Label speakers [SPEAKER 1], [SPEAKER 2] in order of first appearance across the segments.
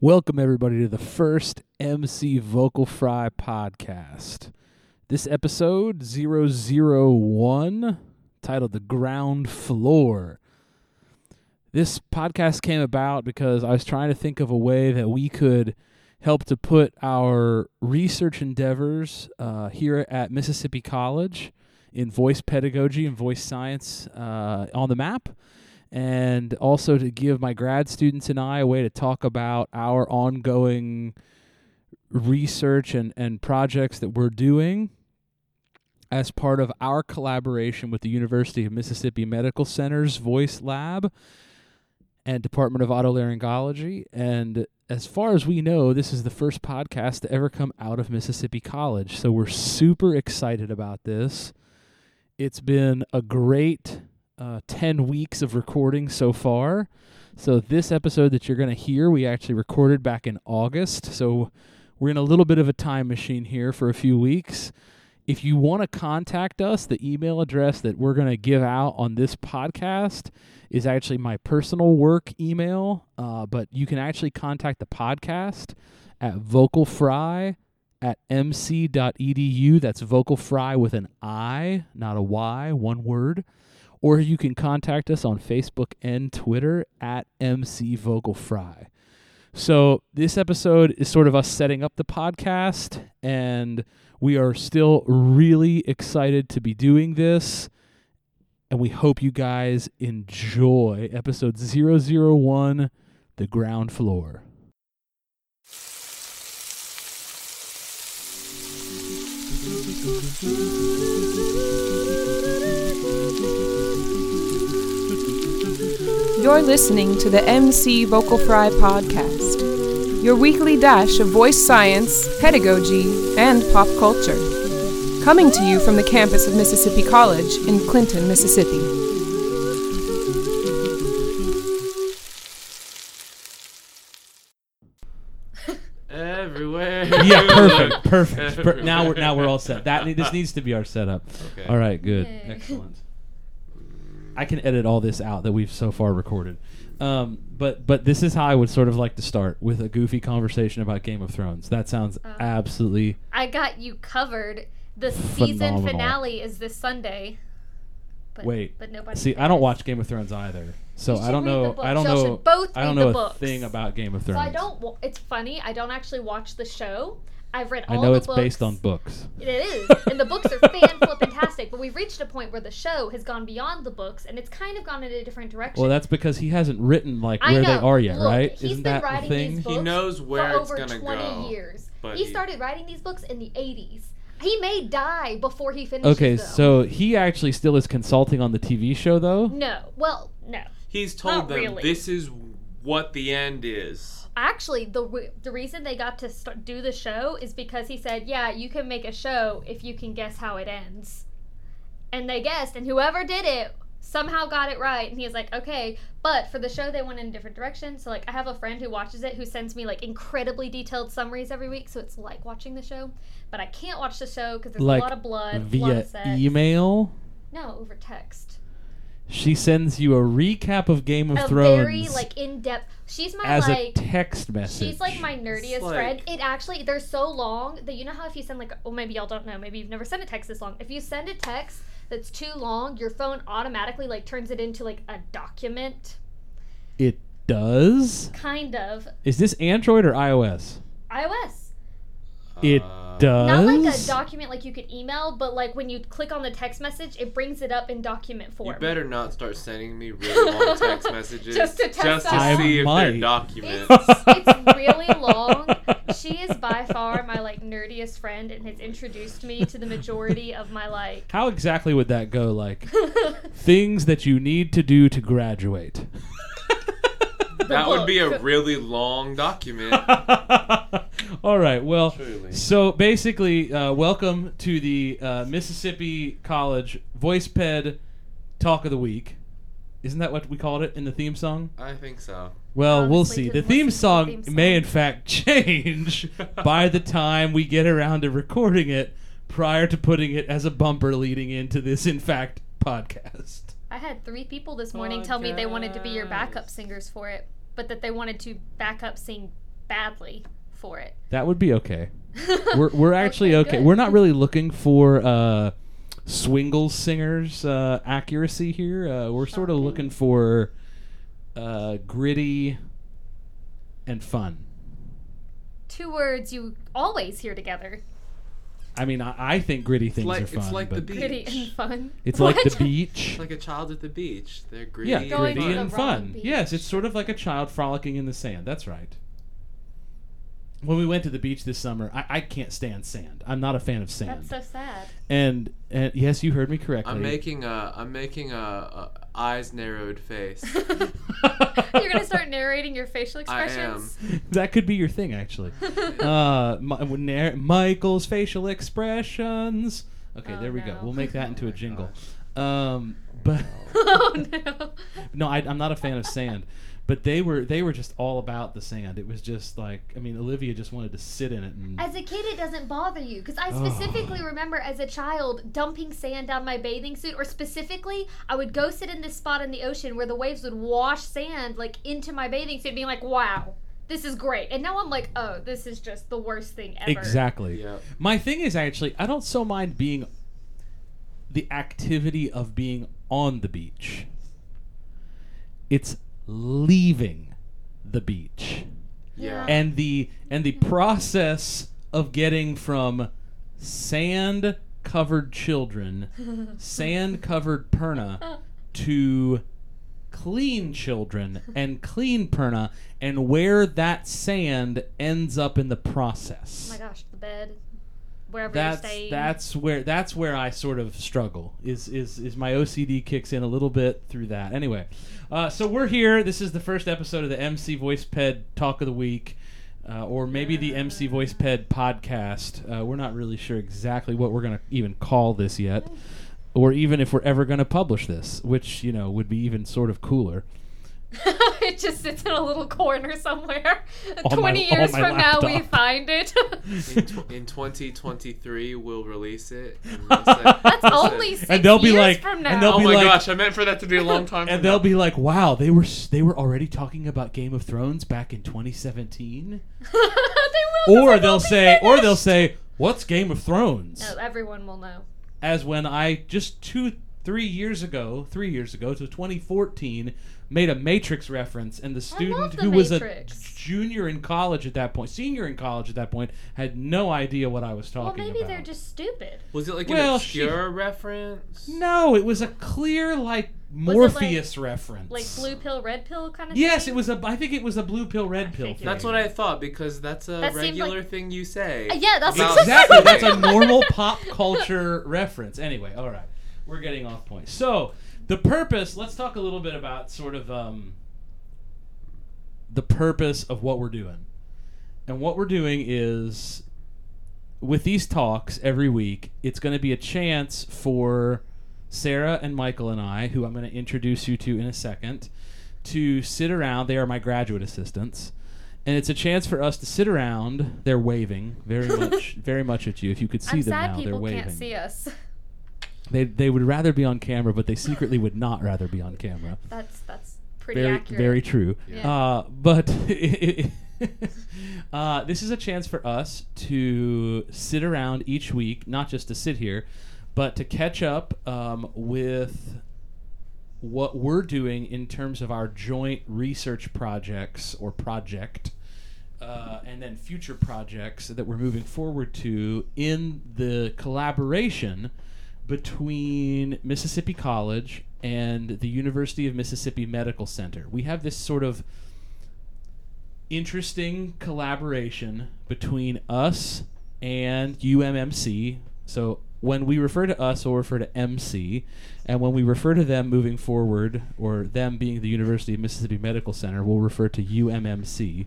[SPEAKER 1] Welcome, everybody, to the first MC Vocal Fry podcast. This episode, 001, titled The Ground Floor. This podcast came about because I was trying to think of a way that we could help to put our research endeavors here at Mississippi College in voice pedagogy and voice science on the map, and also to give my grad students and I a way to talk about our ongoing research and projects that we're doing as part of our collaboration with the University of Mississippi Medical Center's Voice Lab and Department of Otolaryngology. And as far as we know, this is the first podcast to ever come out of Mississippi College. So we're super excited about this. It's been a great 10 weeks of recording so far. So this episode that you're going to hear, we actually recorded back in August. So we're in a little bit of a time machine here for a few weeks. If you want to contact us, the email address that we're going to give out on this podcast is actually my personal work email, but you can actually contact the podcast at vocalfry@mc.edu. That's vocalfry with an I, not a Y, one word. Or you can contact us on Facebook and Twitter at MC Vocal Fry. So this episode is sort of us setting up the podcast, and we are still really excited to be doing this, and we hope you guys enjoy episode 001, The Ground Floor.
[SPEAKER 2] You're listening to the MC Vocal Fry podcast, your weekly dash of voice science, pedagogy, and pop culture. Coming to you from the campus of Mississippi College in Clinton, Mississippi.
[SPEAKER 3] Everywhere.
[SPEAKER 1] Yeah, perfect. Now we're all set. This needs to be our setup.
[SPEAKER 3] Okay.
[SPEAKER 1] All right, good.
[SPEAKER 4] Yay.
[SPEAKER 1] Excellent. I can edit all this out that we've so far recorded. But this is how I would sort of like to start, with a goofy conversation about Game of Thrones. That sounds absolutely
[SPEAKER 4] I got you covered. The season
[SPEAKER 1] phenomenal.
[SPEAKER 4] Finale is this Sunday. But nobody.
[SPEAKER 1] See, I don't watch Game of Thrones either, so
[SPEAKER 4] You should
[SPEAKER 1] I don't
[SPEAKER 4] read the
[SPEAKER 1] know.
[SPEAKER 4] books.
[SPEAKER 1] I don't
[SPEAKER 4] Y'all
[SPEAKER 1] know.
[SPEAKER 4] should both
[SPEAKER 1] I don't
[SPEAKER 4] read
[SPEAKER 1] know
[SPEAKER 4] the
[SPEAKER 1] a
[SPEAKER 4] books.
[SPEAKER 1] thing about Game of
[SPEAKER 4] So
[SPEAKER 1] Thrones.
[SPEAKER 4] I don't. It's funny. I don't actually watch the show. I've read all
[SPEAKER 1] I know
[SPEAKER 4] the
[SPEAKER 1] it's
[SPEAKER 4] books.
[SPEAKER 1] based on books.
[SPEAKER 4] It is, and the books are fan-flippantastic. But we've reached a point where the show has gone beyond the books, and it's kind of gone in a different direction.
[SPEAKER 1] Well, that's because he hasn't written like
[SPEAKER 4] I
[SPEAKER 1] where they
[SPEAKER 4] know.
[SPEAKER 1] are yet,
[SPEAKER 4] Look,
[SPEAKER 1] right?
[SPEAKER 4] he's
[SPEAKER 1] Isn't
[SPEAKER 4] been
[SPEAKER 1] that the
[SPEAKER 4] writing
[SPEAKER 1] thing?
[SPEAKER 4] these books
[SPEAKER 3] He knows where
[SPEAKER 4] for
[SPEAKER 3] it's
[SPEAKER 4] over
[SPEAKER 3] gonna
[SPEAKER 4] 20
[SPEAKER 3] go,
[SPEAKER 4] years.
[SPEAKER 3] but
[SPEAKER 4] He started writing these books in the 80s. He may die before he finishes
[SPEAKER 1] Okay,
[SPEAKER 4] them.
[SPEAKER 1] so he actually still is consulting on the TV show, though.
[SPEAKER 4] No. Well, no.
[SPEAKER 3] He's told
[SPEAKER 4] Not
[SPEAKER 3] them
[SPEAKER 4] really.
[SPEAKER 3] this is what the end is.
[SPEAKER 4] Actually, the reason they got to do the show is because he said, yeah, you can make a show if you can guess how it ends. And they guessed, and whoever did it somehow got it right. And he was like, okay, but for the show, they went in a different direction. So, like, I have a friend who watches it who sends me, like, incredibly detailed summaries every week. So it's like watching the show. But I can't watch the show because there's
[SPEAKER 1] Like,
[SPEAKER 4] a lot of blood, a lot
[SPEAKER 1] via
[SPEAKER 4] of sex.
[SPEAKER 1] email.
[SPEAKER 4] No, over text.
[SPEAKER 1] She sends you a recap of Game of
[SPEAKER 4] A
[SPEAKER 1] Thrones
[SPEAKER 4] very, like, in-depth. She's my,
[SPEAKER 1] as
[SPEAKER 4] like...
[SPEAKER 1] a text message.
[SPEAKER 4] She's like my nerdiest
[SPEAKER 3] It's like-
[SPEAKER 4] friend. It actually, they're so long that you know how if you send like, well, maybe y'all don't know, maybe you've never sent a text this long. If you send a text that's too long, your phone automatically like turns it into like a document.
[SPEAKER 1] It does?
[SPEAKER 4] Kind of.
[SPEAKER 1] Is this Android or iOS?
[SPEAKER 4] iOS.
[SPEAKER 1] It does?
[SPEAKER 4] Not like a document like you could email, but like when you click on the text message, it brings it up in document form.
[SPEAKER 3] You better not start sending me really long text messages
[SPEAKER 4] Just to test
[SPEAKER 3] to
[SPEAKER 4] out.
[SPEAKER 3] see if
[SPEAKER 1] I
[SPEAKER 3] they're
[SPEAKER 1] might.
[SPEAKER 3] documents.
[SPEAKER 4] It's really long. She is by far my like nerdiest friend and has introduced me to the majority of my like
[SPEAKER 1] How exactly would that go? Like, things that you need to do to graduate.
[SPEAKER 3] That would be a
[SPEAKER 4] book.
[SPEAKER 3] really long document.
[SPEAKER 1] All right. Well,
[SPEAKER 3] Truly.
[SPEAKER 1] so basically, welcome to the Mississippi College Voice Ped Talk of the Week. Isn't that what we called it in the theme song?
[SPEAKER 3] I think so.
[SPEAKER 1] Well, we'll
[SPEAKER 4] Honestly,
[SPEAKER 1] see. The
[SPEAKER 4] didn't
[SPEAKER 1] theme
[SPEAKER 4] listen to
[SPEAKER 1] song
[SPEAKER 4] the theme song.
[SPEAKER 1] may, in fact, change by the time we get around to recording it, prior to putting it as a bumper leading into this, in fact, podcast.
[SPEAKER 4] I had 3 people this morning tell me they wanted to be your backup singers for it, but that they wanted to backup sing badly for it.
[SPEAKER 1] That would be okay. We're actually okay.
[SPEAKER 4] good.
[SPEAKER 1] We're not really looking for Swingle singers accuracy here. We're sort of
[SPEAKER 4] Shocking.
[SPEAKER 1] looking for gritty and fun.
[SPEAKER 4] 2 words you always hear together.
[SPEAKER 1] I mean, I think gritty things are fun.
[SPEAKER 3] It's like the
[SPEAKER 1] but
[SPEAKER 3] beach.
[SPEAKER 4] Gritty and fun.
[SPEAKER 1] it's like the
[SPEAKER 4] What?
[SPEAKER 1] beach.
[SPEAKER 3] It's like a child at the beach. They're gritty.
[SPEAKER 1] Yeah,
[SPEAKER 4] Going
[SPEAKER 1] gritty
[SPEAKER 4] to the
[SPEAKER 1] and
[SPEAKER 4] wrong
[SPEAKER 1] fun.
[SPEAKER 4] beach.
[SPEAKER 1] Yes, it's sort of like a child frolicking in the sand. That's right. When we went to the beach this summer, I can't stand sand. I'm not a fan of sand.
[SPEAKER 4] That's so sad.
[SPEAKER 1] And yes, you heard me correctly.
[SPEAKER 3] I'm making a eyes narrowed face.
[SPEAKER 4] You're gonna start narrating your facial
[SPEAKER 3] I
[SPEAKER 4] expressions.
[SPEAKER 1] That could be your thing, actually. Michael's facial expressions. Okay,
[SPEAKER 4] Oh,
[SPEAKER 1] there we go.
[SPEAKER 4] no.
[SPEAKER 1] We'll make that into
[SPEAKER 3] Oh
[SPEAKER 1] a
[SPEAKER 3] my
[SPEAKER 1] jingle.
[SPEAKER 3] gosh.
[SPEAKER 1] But
[SPEAKER 4] Oh no.
[SPEAKER 1] no, I'm not a fan of sand. But they were just all about the sand. It was just like, I mean, Olivia just wanted to sit in it. And
[SPEAKER 4] As a kid, it doesn't bother you because I
[SPEAKER 1] Oh.
[SPEAKER 4] specifically remember as a child dumping sand down my bathing suit, or specifically, I would go sit in this spot in the ocean where the waves would wash sand like into my bathing suit, being like, "Wow, this is great." And now I'm like, "Oh, this is just the worst thing ever."
[SPEAKER 1] exactly.
[SPEAKER 3] Yep.
[SPEAKER 1] My thing is actually, I don't so mind being the activity of being on the beach. It's leaving the beach
[SPEAKER 3] Yeah.
[SPEAKER 1] and the process of getting from sand covered children, sand covered Perna, to clean children and clean Perna, and where that sand ends up in the
[SPEAKER 4] Oh
[SPEAKER 1] process.
[SPEAKER 4] my gosh, the bed, wherever you're staying.
[SPEAKER 1] That's where I sort of struggle. Is my OCD kicks in a little bit through that. Anyway, so we're here. This is the first episode of the MC VoicePed Talk of the Week, or maybe the MC VoicePed Podcast. We're not really sure exactly what we're gonna even call this yet, or even if we're ever gonna publish this, which would be even sort of cooler.
[SPEAKER 4] It just sits in a little corner somewhere.
[SPEAKER 1] On
[SPEAKER 4] 20
[SPEAKER 1] my
[SPEAKER 4] years from now, we
[SPEAKER 1] laptop.
[SPEAKER 4] find it.
[SPEAKER 3] In 2023, we'll release it.
[SPEAKER 4] That's only 6
[SPEAKER 1] And they'll be
[SPEAKER 4] years
[SPEAKER 1] like-
[SPEAKER 4] from now.
[SPEAKER 1] and they'll
[SPEAKER 3] Oh
[SPEAKER 1] be
[SPEAKER 3] my
[SPEAKER 1] like-
[SPEAKER 3] gosh! I meant for that to be a long time.
[SPEAKER 1] And
[SPEAKER 3] from
[SPEAKER 1] they'll
[SPEAKER 3] now.
[SPEAKER 1] be like, "Wow, they were already talking about Game of Thrones back in 2017."
[SPEAKER 4] They will,
[SPEAKER 1] Or
[SPEAKER 4] 'cause it
[SPEAKER 1] they'll
[SPEAKER 4] won't be
[SPEAKER 1] say,
[SPEAKER 4] finished.
[SPEAKER 1] "What's Game of Thrones?"
[SPEAKER 4] No, everyone will know.
[SPEAKER 1] As when I just 3 years ago, so 2014, made a Matrix reference, and the student
[SPEAKER 4] the
[SPEAKER 1] who was
[SPEAKER 4] Matrix.
[SPEAKER 1] a senior in college at that point, had no idea what I was
[SPEAKER 4] Well,
[SPEAKER 1] talking
[SPEAKER 4] maybe
[SPEAKER 1] about.
[SPEAKER 4] they're just stupid.
[SPEAKER 3] Was it like
[SPEAKER 1] Well,
[SPEAKER 3] an obscure reference?
[SPEAKER 1] No, it was a clear
[SPEAKER 4] Was it
[SPEAKER 1] Morpheus reference.
[SPEAKER 4] Like blue pill, red pill kind of
[SPEAKER 1] Yes,
[SPEAKER 4] thing?
[SPEAKER 1] it was I think it was a blue pill, red pill
[SPEAKER 4] figured.
[SPEAKER 1] thing.
[SPEAKER 3] That's what I thought, because that's a
[SPEAKER 4] That seemed
[SPEAKER 3] regular
[SPEAKER 4] like-
[SPEAKER 3] thing you say.
[SPEAKER 4] Yeah, that's
[SPEAKER 3] About
[SPEAKER 1] Exactly.
[SPEAKER 3] something.
[SPEAKER 1] That's a normal pop culture reference. Anyway, all right. We're getting off point. So, the purpose, let's talk a little bit about sort of the purpose of what we're doing. And what we're doing is, with these talks every week, it's going to be a chance for Sarah and Michael and I, who I'm going to introduce you to in a second, to sit around. They are my graduate assistants. And it's a chance for us to sit around. They're waving very much at you. If you could see
[SPEAKER 4] I'm
[SPEAKER 1] them
[SPEAKER 4] sad
[SPEAKER 1] now, they're
[SPEAKER 4] people
[SPEAKER 1] waving.
[SPEAKER 4] can't see us.
[SPEAKER 1] They would rather be on camera, but they secretly would not rather be on camera.
[SPEAKER 4] That's pretty
[SPEAKER 1] Very
[SPEAKER 4] accurate.
[SPEAKER 1] very true.
[SPEAKER 4] Yeah.
[SPEAKER 1] But this is a chance for us to sit around each week, not just to sit here, but to catch up with what we're doing in terms of our joint research projects or project, and then future projects that we're moving forward to in the collaboration between Mississippi College and the University of Mississippi Medical Center. We have this sort of interesting collaboration between us and UMMC. So when we refer to us, we'll refer to MC, and when we refer to them moving forward, or them being the University of Mississippi Medical Center, we'll refer to UMMC.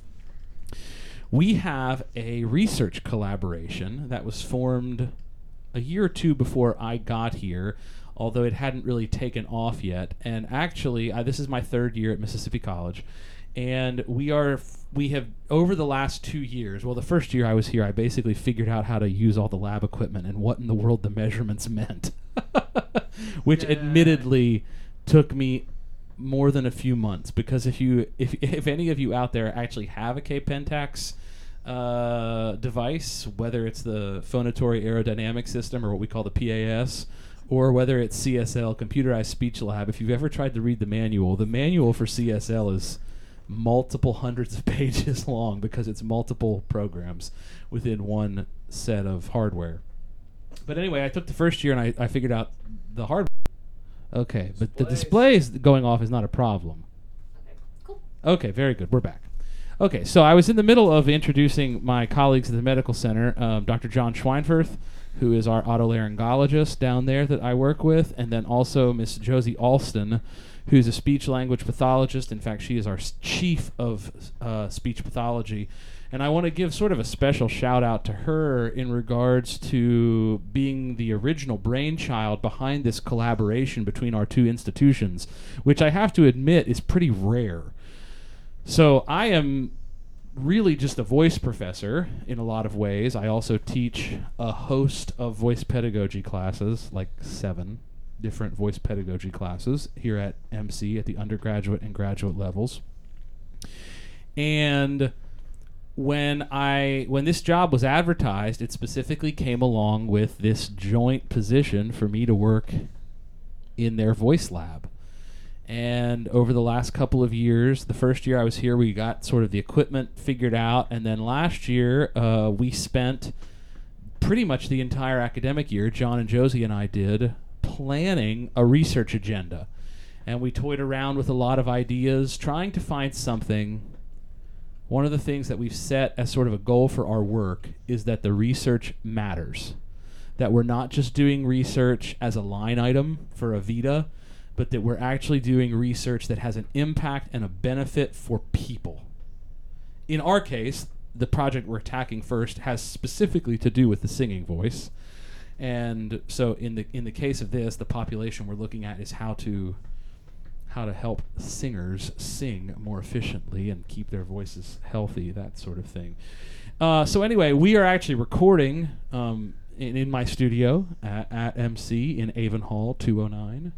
[SPEAKER 1] We have a research collaboration that was formed a year or two before I got here, although it hadn't really taken off yet. And actually, this is my third year at Mississippi College, and we have over the last 2 years. Well, the first year I was here, I basically figured out how to use all the lab equipment and what in the world the measurements meant, which
[SPEAKER 3] Yeah.
[SPEAKER 1] admittedly took me more than a few months, because if any of you out there actually have a K-Pentax device, whether it's the phonatory aerodynamic system or what we call the PAS, or whether it's CSL, Computerized Speech Lab, if you've ever tried to read the manual for CSL is multiple hundreds of pages long because it's multiple programs within one set of hardware. But anyway, I took the first year and I figured out the hardware. Okay, but the displays going off is not a problem.
[SPEAKER 4] Okay, cool.
[SPEAKER 1] Okay, very good. We're back. Okay, so I was in the middle of introducing my colleagues at the medical center, Dr. John Schweinfurth, who is our otolaryngologist down there that I work with, and then also Miss Josie Alston, who's a speech-language pathologist. In fact, she is our chief of speech pathology. And I want to give sort of a special shout-out to her in regards to being the original brainchild behind this collaboration between our two institutions, which I have to admit is pretty rare. So I am really just a voice professor in a lot of ways. I also teach a host of voice pedagogy classes, like 7 different voice pedagogy classes here at MC at the undergraduate and graduate levels. And when this job was advertised, it specifically came along with this joint position for me to work in their voice lab. And over the last couple of years, the first year I was here, we got sort of the equipment figured out. And then last year, we spent pretty much the entire academic year, John and Josie and I did, planning a research agenda. And we toyed around with a lot of ideas, trying to find something. One of the things that we've set as sort of a goal for our work is that the research matters. That we're not just doing research as a line item for a Vita, but that we're actually doing research that has an impact and a benefit for people. In our case, the project we're attacking first has specifically to do with the singing voice. And so in the case of this, the population we're looking at is how to help singers sing more efficiently and keep their voices healthy, that sort of thing. So anyway, we are actually recording in my studio at MC in Avon Hall 209.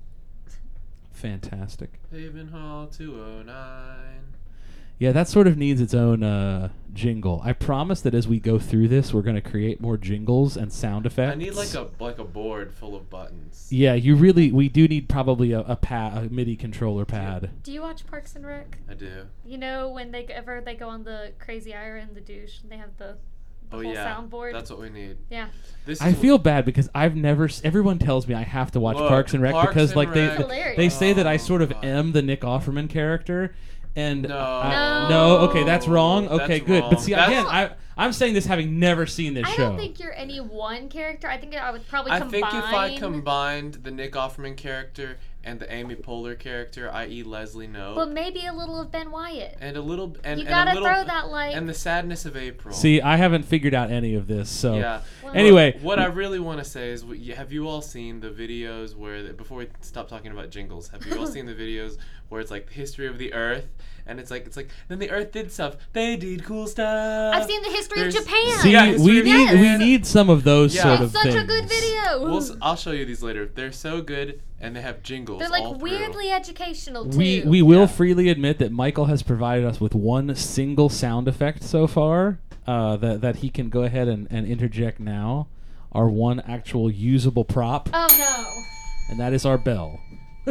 [SPEAKER 1] Fantastic.
[SPEAKER 3] Haven Hall 209.
[SPEAKER 1] Yeah, that sort of needs its own jingle. I promise that as we go through this, we're going to create more jingles and sound effects.
[SPEAKER 3] I need like a board full of buttons.
[SPEAKER 1] Yeah, we do need probably a MIDI controller pad.
[SPEAKER 4] Do you watch Parks and Rec?
[SPEAKER 3] I do.
[SPEAKER 4] You know when they go on the Crazy Ira and the Douche, and they have the whole soundboard?
[SPEAKER 3] That's what we need.
[SPEAKER 4] Yeah.
[SPEAKER 1] I feel bad because I've never. Everyone tells me I have to watch Parks and Rec because like they say that I sort of am the Nick Offerman character. And
[SPEAKER 3] no,
[SPEAKER 1] okay, that's wrong. Okay,
[SPEAKER 3] that's
[SPEAKER 1] good.
[SPEAKER 3] wrong.
[SPEAKER 1] But see, again, I'm saying this having never seen this show.
[SPEAKER 4] I don't think you're any one character. I think I would probably combine.
[SPEAKER 3] I think if I combined the Nick Offerman character and the Amy Poehler character, i.e. Leslie Knope.
[SPEAKER 4] But maybe a little of Ben Wyatt.
[SPEAKER 3] And a little, and
[SPEAKER 4] you gotta
[SPEAKER 3] and a little,
[SPEAKER 4] throw that like.
[SPEAKER 3] And the sadness of April.
[SPEAKER 1] See, I haven't figured out any of this. So
[SPEAKER 3] yeah.
[SPEAKER 4] Well,
[SPEAKER 1] anyway,
[SPEAKER 3] what I really want to say is, have you all seen the videos where? Before we stop talking about jingles, have you all seen the videos where it's like the history of the Earth? And it's like then the Earth did stuff. They did cool stuff.
[SPEAKER 4] I've seen the history of Japan.
[SPEAKER 1] See, we need some of those sort of
[SPEAKER 4] things. It's such a good
[SPEAKER 1] things.
[SPEAKER 4] video.
[SPEAKER 3] I'll show you these later. They're so good, and they have jingles.
[SPEAKER 4] They're like weirdly educational too.
[SPEAKER 1] We will freely admit that Michael has provided us with one single sound effect so far that he can go ahead and interject now. Our one actual usable prop.
[SPEAKER 4] Oh no.
[SPEAKER 1] And that is our bell.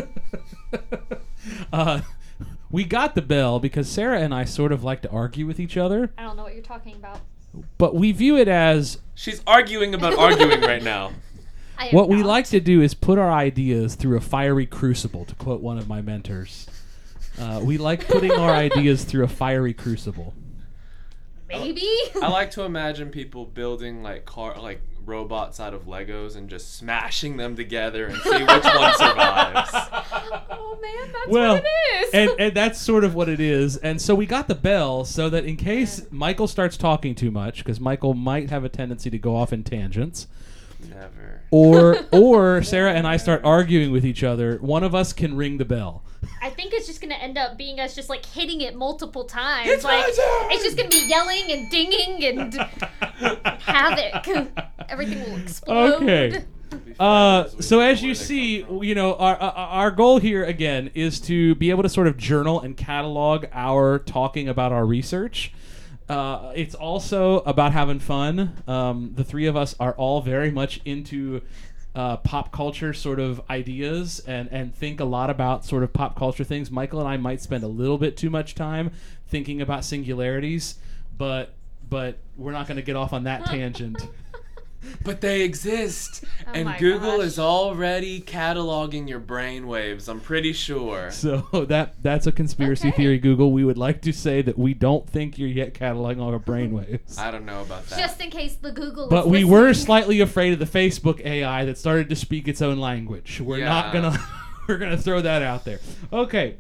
[SPEAKER 1] We got the bell because Sarah and I sort of like to argue with each other.
[SPEAKER 4] I don't know what you're talking about.
[SPEAKER 1] But we view it as...
[SPEAKER 3] She's arguing about arguing right now.
[SPEAKER 1] What we like to do is put our ideas through a fiery crucible, to quote one of my mentors. We like putting our ideas through a fiery crucible.
[SPEAKER 4] Maybe?
[SPEAKER 3] I like to imagine people building like robots out of Legos and just smashing them together and see which one survives.
[SPEAKER 4] Oh man, that's what it
[SPEAKER 1] is. And that's sort of what it is. And so we got the bell so that in case Michael starts talking too much, because Michael might have a tendency to go off in tangents.
[SPEAKER 3] Never.
[SPEAKER 1] Or Sarah and I start arguing with each other, one of us can ring the bell.
[SPEAKER 4] I think it's just going to end up being us just like hitting it multiple times.
[SPEAKER 3] It's
[SPEAKER 4] like
[SPEAKER 3] my turn!
[SPEAKER 4] It's just going to be yelling and dinging and havoc. Everything will explode.
[SPEAKER 1] Okay.
[SPEAKER 3] be fabulous. We
[SPEAKER 1] So
[SPEAKER 3] don't know
[SPEAKER 1] as you
[SPEAKER 3] where they
[SPEAKER 1] see,
[SPEAKER 3] come from.
[SPEAKER 1] you know, our goal here again is to be able to sort of journal and catalog our talking about our research. It's also about having fun. The three of us are all very much into pop culture sort of ideas and think a lot about sort of pop culture things. Michael and I might spend a little bit too much time thinking about singularities, but we're not going to get off on that tangent.
[SPEAKER 3] But they exist,
[SPEAKER 4] Oh
[SPEAKER 3] and
[SPEAKER 4] my
[SPEAKER 3] Google
[SPEAKER 4] gosh.
[SPEAKER 3] is already cataloging your brain waves. I'm pretty sure.
[SPEAKER 1] So that's a conspiracy
[SPEAKER 4] Okay.
[SPEAKER 1] theory, Google. We would like to say that we don't think you're yet cataloging all our brainwaves.
[SPEAKER 3] I don't know about that.
[SPEAKER 4] Just in case the Google.
[SPEAKER 1] But
[SPEAKER 4] is
[SPEAKER 1] we were
[SPEAKER 4] listening.
[SPEAKER 1] slightly afraid of the Facebook AI that started to speak its own language. We're not
[SPEAKER 3] Yeah.
[SPEAKER 1] gonna we're gonna throw that out there. Okay.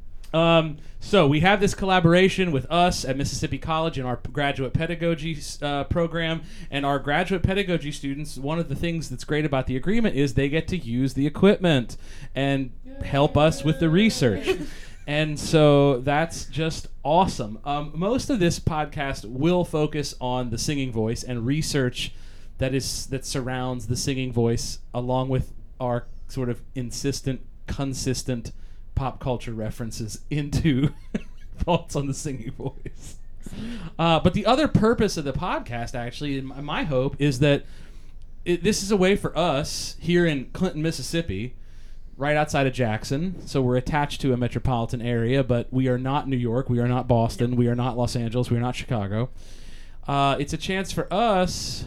[SPEAKER 1] So we have this collaboration with us at Mississippi College in our graduate pedagogy program, and our graduate pedagogy students. One of the things that's great about the agreement is they get to use the equipment and help us with the research. And so that's just awesome. Most of this podcast will focus on the singing voice and research that surrounds the singing voice, along with our sort of consistent pop culture references into thoughts on the singing voice. But the other purpose of the podcast, actually, and my hope, is that this is a way for us here in Clinton, Mississippi, right outside of Jackson. So we're attached to a metropolitan area, but we are not New York, we are not Boston, we are not Los Angeles, we are not Chicago. It's a chance for us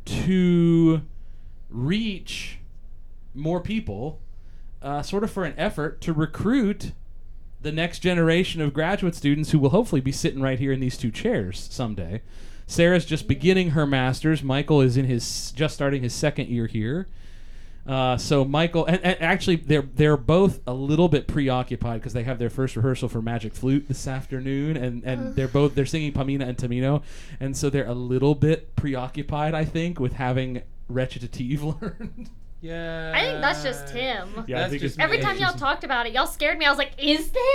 [SPEAKER 1] to reach more people, sort of for an effort to recruit the next generation of graduate students who will hopefully be sitting right here in these two chairs someday. Sarah's just beginning her master's. Michael is just starting his second year here. So Michael, and actually they're both a little bit preoccupied because they have their first rehearsal for Magic Flute this afternoon, and they're singing Pamina and Tamino, and so they're a little bit preoccupied, I think, with having recitative learned.
[SPEAKER 3] Yeah.
[SPEAKER 4] I think that's just him.
[SPEAKER 1] Yeah, I
[SPEAKER 3] That's
[SPEAKER 1] think
[SPEAKER 3] just
[SPEAKER 1] it's-
[SPEAKER 4] Every
[SPEAKER 3] me.
[SPEAKER 4] time y'all talked about it, y'all scared me. I was like, "Is there?"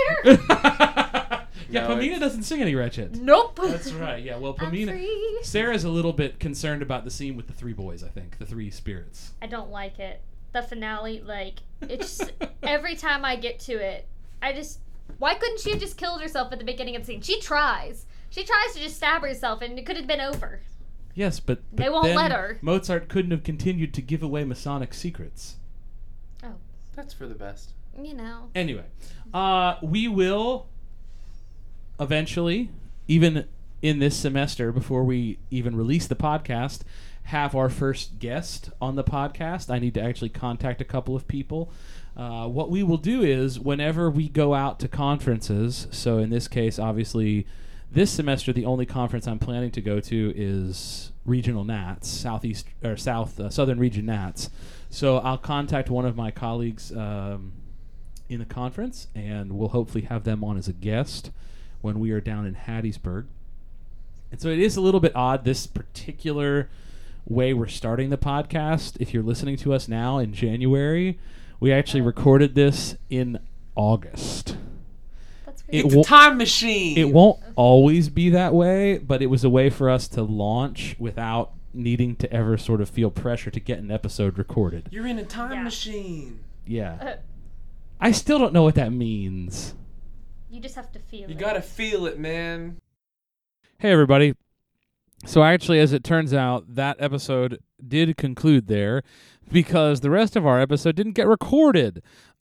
[SPEAKER 1] Yeah,
[SPEAKER 3] No,
[SPEAKER 1] Pamina
[SPEAKER 3] it's-
[SPEAKER 1] doesn't sing any wretched.
[SPEAKER 4] Nope.
[SPEAKER 1] That's right. Yeah, well,
[SPEAKER 4] I'm
[SPEAKER 1] Pamina.
[SPEAKER 4] free.
[SPEAKER 1] Sarah's a little bit concerned about the scene with the three boys. I think the three spirits.
[SPEAKER 4] I don't like it. The finale, like, it's every time I get to it, why couldn't she have just killed herself at the beginning of the scene? She tries to just stab herself, and it could have been over.
[SPEAKER 1] Yes, but
[SPEAKER 4] They won't
[SPEAKER 1] then
[SPEAKER 4] let her.
[SPEAKER 1] Mozart couldn't have continued to give away Masonic secrets.
[SPEAKER 4] Oh,
[SPEAKER 3] That's for the best.
[SPEAKER 4] you know.
[SPEAKER 1] Anyway, we will eventually, even in this semester, before we even release the podcast, have our first guest on the podcast. I need to actually contact a couple of people. What we will do is, whenever we go out to conferences, so in this case, obviously, this semester, the only conference I'm planning to go to is Regional Nats, Southern Region Nats. So I'll contact one of my colleagues in the conference, and we'll hopefully have them on as a guest when we are down in Hattiesburg. And so it is a little bit odd, this particular way we're starting the podcast. If you're listening to us now in January, we actually recorded this in August.
[SPEAKER 4] That's
[SPEAKER 1] It
[SPEAKER 4] weird.
[SPEAKER 3] It's a time machine.
[SPEAKER 1] It won't always be that way, but it was a way for us to launch without needing to ever sort of feel pressure to get an episode recorded.
[SPEAKER 3] You're in a time
[SPEAKER 4] Yeah.
[SPEAKER 3] machine.
[SPEAKER 1] Yeah. I still don't know what that means.
[SPEAKER 4] You just have to feel
[SPEAKER 3] You
[SPEAKER 4] it.
[SPEAKER 3] gotta feel it, man.
[SPEAKER 1] Hey, everybody. So actually, as it turns out, that episode did conclude there because the rest of our episode didn't get recorded.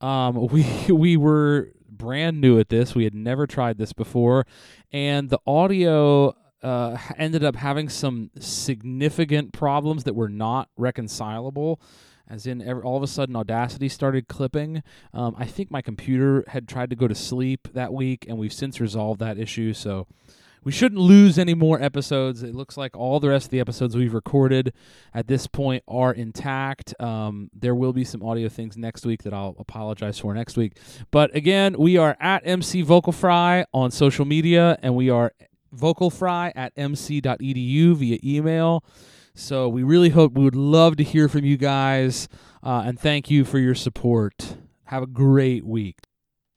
[SPEAKER 1] We were brand new at this. We had never tried this before, and the audio ended up having some significant problems that were not reconcilable. As in, all of a sudden, Audacity started clipping. I think my computer had tried to go to sleep that week, and we've since resolved that issue, so we shouldn't lose any more episodes. It looks like all the rest of the episodes we've recorded at this point are intact. There will be some audio things next week that I'll apologize for next week. But again, we are at MC Vocal Fry on social media, and we are vocalfry@mc.edu via email. So we really we would love to hear from you guys, and thank you for your support. Have a great week.